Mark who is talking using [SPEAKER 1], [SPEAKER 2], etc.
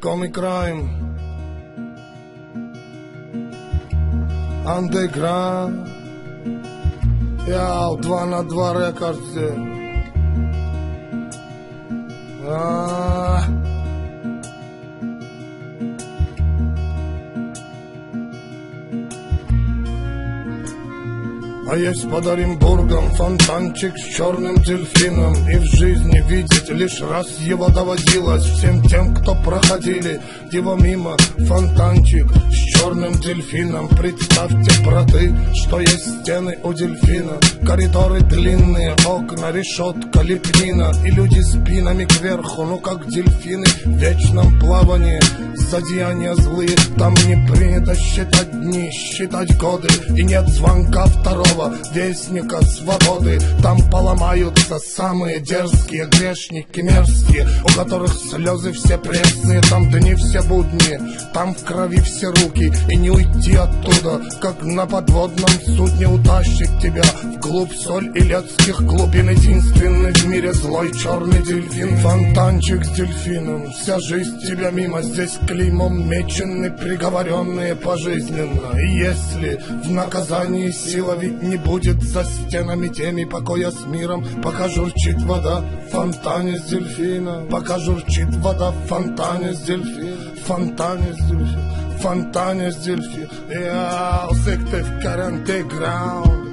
[SPEAKER 1] Comic Crime Underground. Яу, 2 на 2 рекордзе. А есть под Оренбургом фонтанчик с черным дельфином, и в жизни видеть лишь раз его доводилось всем тем, кто проходили его мимо. Фонтанчик с черным дельфином. Представьте, браты, что есть стены у дельфина, коридоры длинные, окна, решетка, лепнина, и люди спинами кверху, ну как дельфины в вечном плавании. Злодеяния злые, там не принято считать дни, считать годы, и нет звонка второго вестника свободы. Там поломаются самые дерзкие грешники мерзкие, у которых слезы все пресные. Там дни все будни, там в крови все руки, и не уйти оттуда, как на подводном судне. Утащит тебя вглубь соль илецких глубин. Единственный в мире злой черный дельфин. Фонтанчик с дельфином, вся жизнь тебя мимо. Здесь клеймом мечены приговоренные пожизненно. И если в наказании сила ведь не будет за стенами теми покоя с миром, пока журчит вода в фонтане с дельфином, пока журчит вода в фонтане с дельфином, в фонтане с дельфином, в фонтане с дельфином. Я сектив карантеграунд.